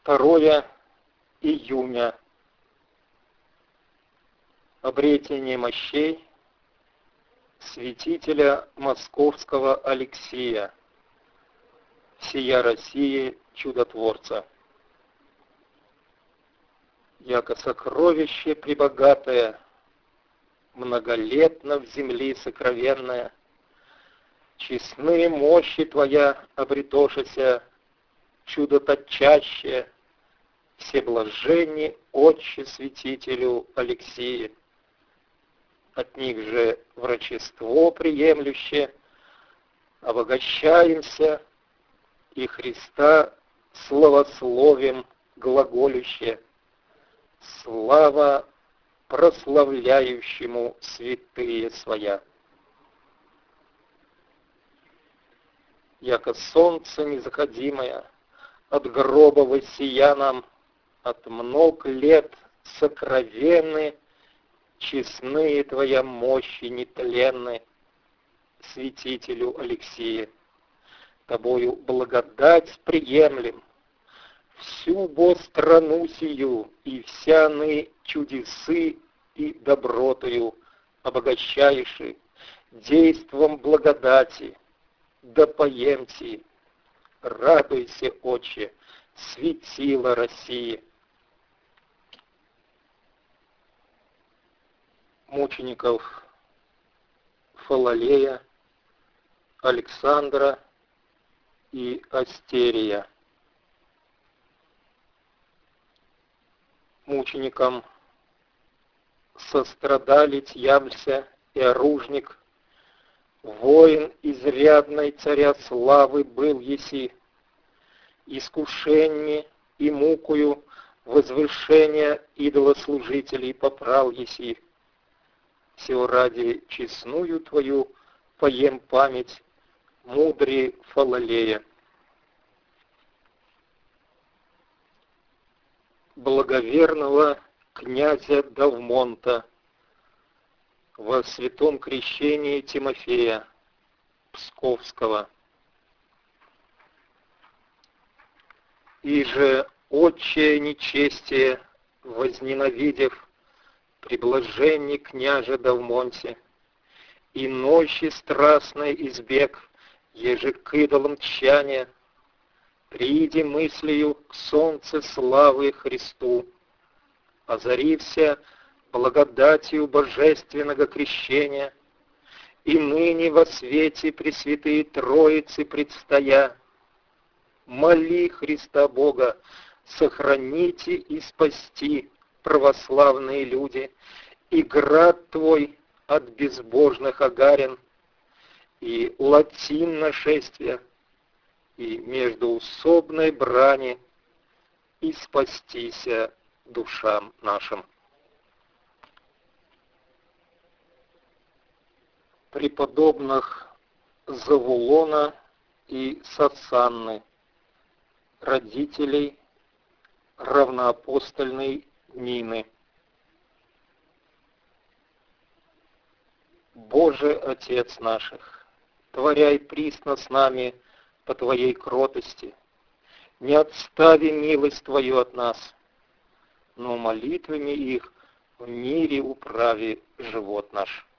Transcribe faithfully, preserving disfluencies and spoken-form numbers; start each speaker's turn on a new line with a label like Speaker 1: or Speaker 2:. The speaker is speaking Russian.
Speaker 1: второе июня. Обретение мощей святителя московского Алексия, всея России чудотворца. Яко сокровище пребогатое, многолетно в земли сокровенное, честные мощи Твоя обретошися, чудо тотчаще, все блаженни Отче святителю Алексии. От них же врачество приемлюще, обогащаемся, и Христа славословием глаголюще. Слава прославляющему святые своя. Яко солнце незаходимое, от гроба воссия нам, от много лет сокровенны, честные Твоя мощи нетленны, святителю Алексии. Тобою благодать приемлем, всю бо страну сию, и всяны чудесы и добротою обогащаеши, действом благодати, да поемти, радуйся, Отче, светило России. Мучеников Фалалея, Александра и Астерия. Мученикам сострадалить явлься и оружник, воин изрядной царя славы был еси, искушеньми и мукою возвышения идолослужителей попрал еси. Все ради честную Твою поем память мудрей Фалалея. Благоверного князя Давмонта во святом крещении Тимофея Псковского. И же отчее нечестие возненавидев при блаженне княже Давмонте, и ночи страстной избег, еже к идолам тщания, прииди мыслью к солнце славы Христу, озарився благодатью божественного крещения, и ныне во свете Пресвятые Троицы предстоя, моли Христа Бога, сохраните и спасти православные люди, и град Твой от безбожных огарен, и латин нашествия, и междоусобной брани, и спастися душам нашим. Преподобных Завулона и Сасанны, родителей равноапостольной Нины. Боже, Отец наших, творяй присно с нами по Твоей кротости, не отстави милость Твою от нас, но молитвами их в мире управи живот наш.